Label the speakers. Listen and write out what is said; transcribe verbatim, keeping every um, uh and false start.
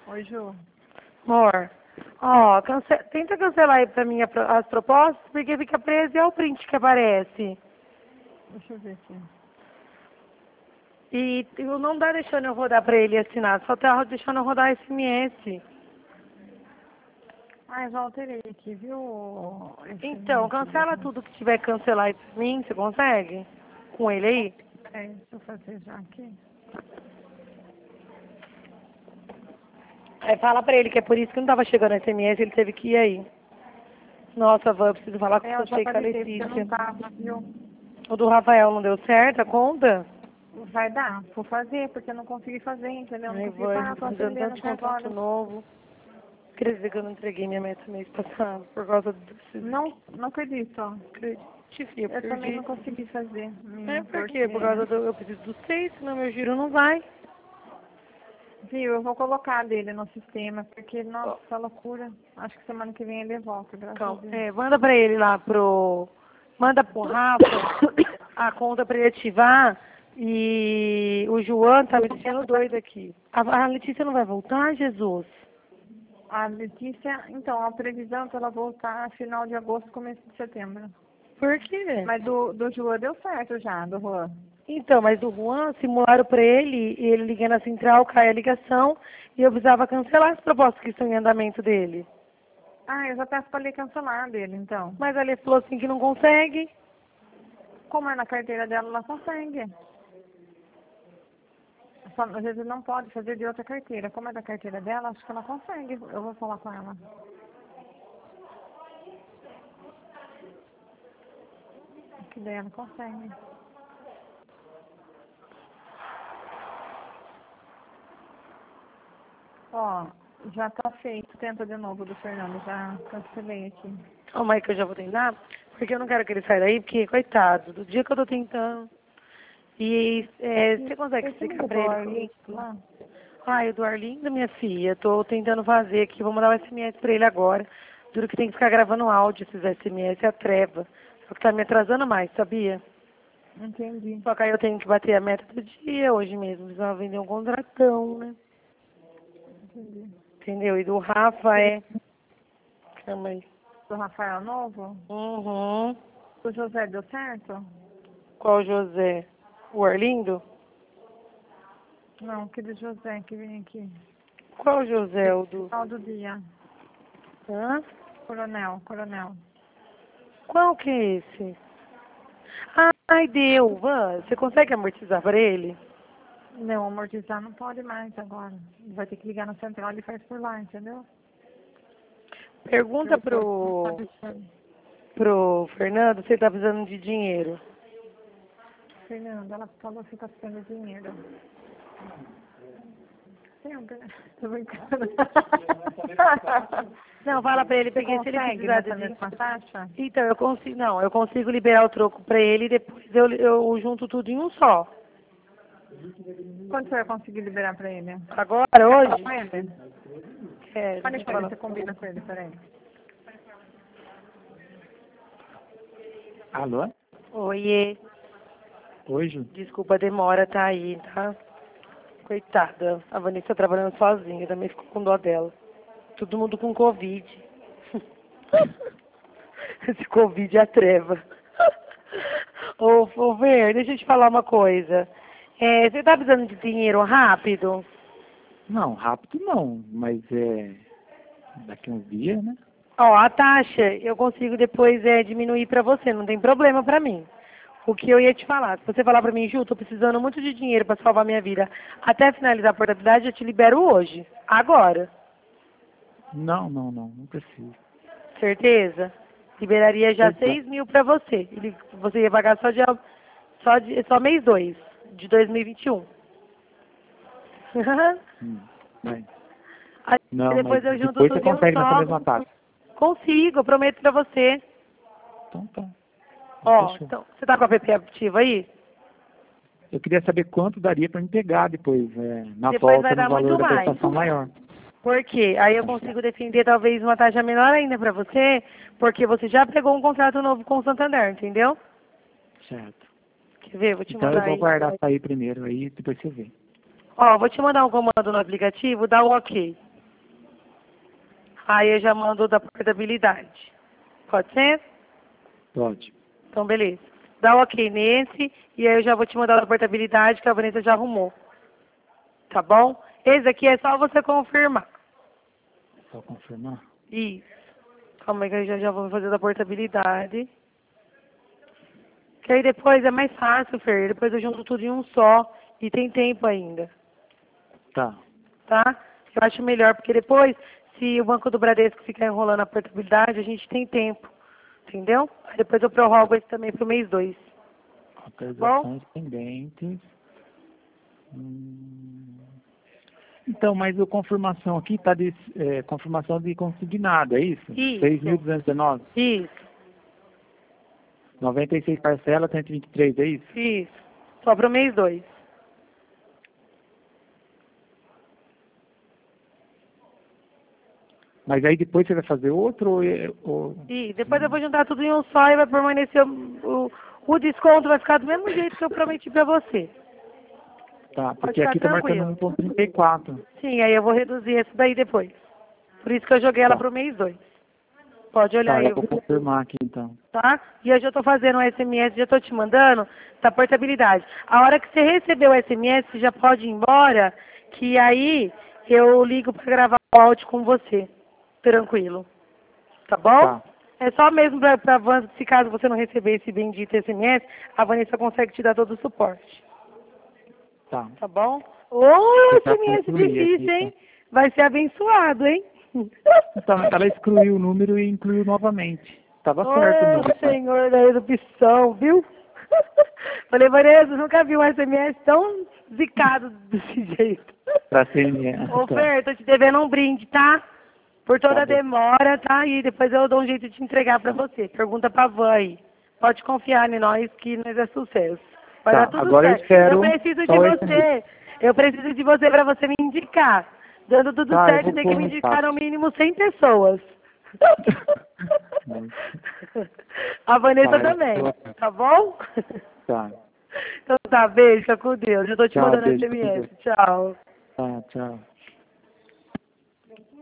Speaker 1: Oi, Ju.
Speaker 2: Amor, ó, cance... tenta cancelar aí pra mim a pro- as propostas, porque fica preso e é o print que aparece.
Speaker 1: Deixa eu ver aqui.
Speaker 2: E e não dá deixando eu rodar pra ele assinar, só tá deixando eu rodar S M S.
Speaker 1: Ah, eu já alterei aqui, viu? Esse
Speaker 2: Então, cancela tudo que tiver que cancelar aí pra mim, você consegue? Com ele aí?
Speaker 1: É, deixa eu fazer já aqui.
Speaker 2: Aí fala pra ele que é por isso que não tava chegando S M S, ele teve que ir aí. Nossa, Van, eu preciso falar com
Speaker 1: É, eu já
Speaker 2: você e com a
Speaker 1: apareci, porque eu não
Speaker 2: Letícia.
Speaker 1: tava, viu?
Speaker 2: O do Rafael não deu certo, a conta?
Speaker 1: Vai dar, vou fazer, porque eu não consegui fazer, entendeu? Eu não
Speaker 2: Ai,
Speaker 1: consegui
Speaker 2: Van,
Speaker 1: parar,
Speaker 2: tô
Speaker 1: tô
Speaker 2: precisando
Speaker 1: atendendo
Speaker 2: tanto de
Speaker 1: até
Speaker 2: contrato
Speaker 1: agora.
Speaker 2: novo. Queria dizer que eu não entreguei minha meta mês passado, por causa do...
Speaker 1: Não, não acredito, ó.
Speaker 2: Acredite, filha,
Speaker 1: Eu também
Speaker 2: perdi.
Speaker 1: não consegui fazer,
Speaker 2: É
Speaker 1: minha,
Speaker 2: porque,
Speaker 1: porque...
Speaker 2: por causa do... Eu preciso dos seis, senão meu giro não vai.
Speaker 1: Viu, eu vou colocar dele no sistema, porque, nossa, essa loucura. Acho que semana que vem ele volta, graças a
Speaker 2: Calma.
Speaker 1: Deus.
Speaker 2: É, manda pra ele lá pro... Manda pro Rafa a conta pra ele ativar. E o João tá me deixando doido aqui. A, a Letícia não vai voltar, Jesus?
Speaker 1: A Letícia, então, a previsão é que ela voltar final de agosto, começo de setembro.
Speaker 2: Por quê?
Speaker 1: Mas do, do Juan deu certo já, do Juan.
Speaker 2: Então, mas do Juan simularam pra ele, e ele liga na central, cai a ligação, e eu precisava cancelar as propostas que estão em andamento dele.
Speaker 1: Ah, eu já peço pra ele cancelar dele, então.
Speaker 2: Mas ele falou assim que não consegue.
Speaker 1: Como é na carteira dela, ela consegue. Só, às vezes não pode fazer de outra carteira. Como é da carteira dela, acho que ela consegue. Eu vou falar com ela. Que daí ela consegue. Ó, já tá feito. Tenta de novo do Fernando. Já cancelei aqui.
Speaker 2: Calma aí que eu já vou tentar, porque eu não quero que ele saia daí, porque, coitado, do dia que eu tô tentando. E é, você consegue
Speaker 1: Esse
Speaker 2: explicar
Speaker 1: liga
Speaker 2: pra
Speaker 1: pro
Speaker 2: ele?
Speaker 1: Arlindo lá?
Speaker 2: Ai, o do Arlindo, minha filha, tô tentando fazer aqui, vou mandar um S M S pra ele agora. Duro que tem que ficar gravando áudio esses S M S, é a treva. Só que tá me atrasando mais, sabia?
Speaker 1: Entendi.
Speaker 2: Só que aí eu tenho que bater a meta do dia hoje mesmo, precisava vender um contratão, né?
Speaker 1: Entendi.
Speaker 2: Entendeu? E do Rafa é... Calma aí.
Speaker 1: Do Rafael Novo?
Speaker 2: Uhum.
Speaker 1: O José deu certo?
Speaker 2: Qual José? O Arlindo?
Speaker 1: Não, aquele José que vem aqui.
Speaker 2: Qual José? O do...
Speaker 1: Final do dia.
Speaker 2: Hã?
Speaker 1: Coronel, coronel.
Speaker 2: Qual que é esse? Ai, deu. Van, você consegue amortizar pra ele?
Speaker 1: Não, amortizar não pode mais agora. Vai ter que ligar na central e faz por lá, entendeu?
Speaker 2: Pergunta
Speaker 1: Eu tô- não tá
Speaker 2: pro,
Speaker 1: deixando.
Speaker 2: pro Fernando se ele tá precisando de dinheiro.
Speaker 1: Fernanda, ela falou que tá precisando de dinheiro. Sempre, né? Tô brincando.
Speaker 2: Não, fala pra ele,
Speaker 1: Você
Speaker 2: porque se ele
Speaker 1: consegue
Speaker 2: precisar de
Speaker 1: nessa
Speaker 2: dinheiro...
Speaker 1: mesma taxa?
Speaker 2: Então, eu consigo... Não, eu consigo liberar o troco pra ele e depois eu, eu junto tudo em um só.
Speaker 1: Quando você vai conseguir liberar pra ele?
Speaker 2: Agora,
Speaker 1: Fala
Speaker 2: hoje...
Speaker 1: com ele.
Speaker 2: É,
Speaker 1: Fale
Speaker 2: deixa eu
Speaker 1: com ele,
Speaker 2: falar.
Speaker 1: você combina com ele, peraí.
Speaker 3: Alô?
Speaker 2: Oiê.
Speaker 3: Hoje?
Speaker 2: Desculpa a demora, tá aí, tá? Coitada. A Vanessa tá trabalhando sozinha, também ficou com dó dela. Todo mundo com Covid. Esse Covid é a treva. Ô, ô Ver, deixa eu te falar uma coisa. É, você tá precisando de dinheiro rápido?
Speaker 3: Não, rápido não, mas é daqui uns dias, né?
Speaker 2: Ó, a taxa eu consigo depois é, diminuir pra você, não tem problema pra mim. O que eu ia te falar, se você falar pra mim, Ju, tô precisando muito de dinheiro pra salvar minha vida, até finalizar a portabilidade, eu te libero hoje. Agora.
Speaker 3: Não, não, não, não preciso.
Speaker 2: Certeza? Liberaria já
Speaker 3: Certeza.
Speaker 2: seis mil pra você. Ele- Você ia pagar só, dia, só, de, só mês dois, de dois mil e vinte e um.
Speaker 3: Hum, vai.
Speaker 2: Aí
Speaker 3: Não, mas
Speaker 2: depois eu junto
Speaker 3: depois você
Speaker 2: tudo em um
Speaker 3: consegue nessa
Speaker 2: só.
Speaker 3: mesma taxa.
Speaker 2: Consigo, eu prometo pra você.
Speaker 3: Então tá.
Speaker 2: Ó,
Speaker 3: Fechou.
Speaker 2: então, você tá com a app ativa aí?
Speaker 3: Eu queria saber quanto daria para me pegar depois, é, na
Speaker 2: Depois vai
Speaker 3: volta, no
Speaker 2: dar
Speaker 3: valor
Speaker 2: muito
Speaker 3: da
Speaker 2: mais.
Speaker 3: prestação maior.
Speaker 2: Por quê? Aí eu consigo defender talvez uma taxa menor ainda pra você, porque você já pegou um contrato novo com o Santander, entendeu?
Speaker 3: Certo.
Speaker 2: Quer ver? Vou te
Speaker 3: Então eu
Speaker 2: mandar
Speaker 3: vou
Speaker 2: aí.
Speaker 3: guardar sair primeiro, aí depois você vê.
Speaker 2: Ó, vou te mandar um comando no aplicativo, dá o ok. Aí eu já mando o da portabilidade. Pode ser?
Speaker 3: Pode.
Speaker 2: Então, beleza. Dá o ok nesse, e aí eu já vou te mandar a portabilidade que a Vanessa já arrumou. Tá bom? Esse aqui é só você confirmar.
Speaker 3: Só confirmar?
Speaker 2: Isso. Calma aí que eu já, já vou fazer da portabilidade. Que aí depois é mais fácil, Fer. Depois eu junto tudo em um só. E tem tempo ainda.
Speaker 3: Tá.
Speaker 2: Tá? Eu acho melhor, porque depois, se o Banco do Bradesco ficar enrolando a portabilidade, a gente tem tempo. Entendeu? Aí depois eu prorrogo esse também pro mês dois.
Speaker 3: Autorizações pendentes. Hum. Então, mas a confirmação aqui está de é, confirmação de consignado, é isso?
Speaker 2: Isso.
Speaker 3: seis mil duzentos e dezenove?
Speaker 2: Isso.
Speaker 3: noventa e seis parcelas, cento e vinte e três, é isso?
Speaker 2: Isso. Só pro mês dois.
Speaker 3: Mas aí depois você vai fazer outro ou... é- ou...
Speaker 2: E depois eu vou juntar tudo em um só e vai permanecer o, o, o desconto vai ficar do mesmo jeito que eu prometi pra você.
Speaker 3: Tá,
Speaker 2: Pode
Speaker 3: porque
Speaker 2: ficar
Speaker 3: aqui tá marcando
Speaker 2: tranquilo.
Speaker 3: um ponto trinta e quatro.
Speaker 2: Sim, aí eu vou reduzir esse daí depois. Por isso que eu joguei ela
Speaker 3: Tá.
Speaker 2: pro mês dois. Pode olhar
Speaker 3: Tá,
Speaker 2: aí,
Speaker 3: eu vou confirmar aqui então.
Speaker 2: tá? E eu já tô fazendo um S M S, já tô te mandando da portabilidade. A hora que você receber o S M S, você já pode ir embora, que aí eu ligo pra gravar o áudio com você. Tranquilo. Tá bom?
Speaker 3: Tá.
Speaker 2: É só mesmo pra, pra Van- se caso você não receber esse bendito S M S, a Vanessa consegue te dar todo o suporte.
Speaker 3: Tá.
Speaker 2: Tá bom? Ô,
Speaker 3: Tá
Speaker 2: S M S
Speaker 3: concluir
Speaker 2: difícil,
Speaker 3: aqui,
Speaker 2: hein? Vai ser abençoado, hein?
Speaker 3: Então, ela excluiu o número e incluiu novamente. Tava certo o
Speaker 2: Ô,
Speaker 3: número.
Speaker 2: Senhor da erupção, viu? Falei, Vanessa, nunca vi um S M S tão zicado desse jeito.
Speaker 3: Pra C M S.
Speaker 2: Ô,
Speaker 3: Tá.
Speaker 2: Fer, tô te devendo um brinde, tá? Por toda
Speaker 3: Tá
Speaker 2: a
Speaker 3: bom.
Speaker 2: demora, tá? E depois eu dou um jeito de te entregar pra você. Pergunta pra Van aí. Pode confiar em nós que nós é sucesso. Vai
Speaker 3: Tá,
Speaker 2: dar tudo
Speaker 3: agora eu
Speaker 2: certo.
Speaker 3: espero
Speaker 2: preciso
Speaker 3: só
Speaker 2: de
Speaker 3: o S M S.
Speaker 2: você. Eu preciso de você pra você me indicar. Dando tudo
Speaker 3: Tá, eu
Speaker 2: certo,
Speaker 3: vou
Speaker 2: tem que
Speaker 3: pôr
Speaker 2: me
Speaker 3: no
Speaker 2: indicar
Speaker 3: chat.
Speaker 2: no mínimo cem pessoas.
Speaker 3: Mas-
Speaker 2: A Vanessa
Speaker 3: Tá, eu
Speaker 2: também,
Speaker 3: tô-
Speaker 2: tá bom?
Speaker 3: Tá.
Speaker 2: Então tá, beijo, fica com Deus. Eu tô te
Speaker 3: Tchau,
Speaker 2: mandando
Speaker 3: beijo. com
Speaker 2: S M S.
Speaker 3: Deus.
Speaker 2: Tchau.
Speaker 3: Tá, tchau.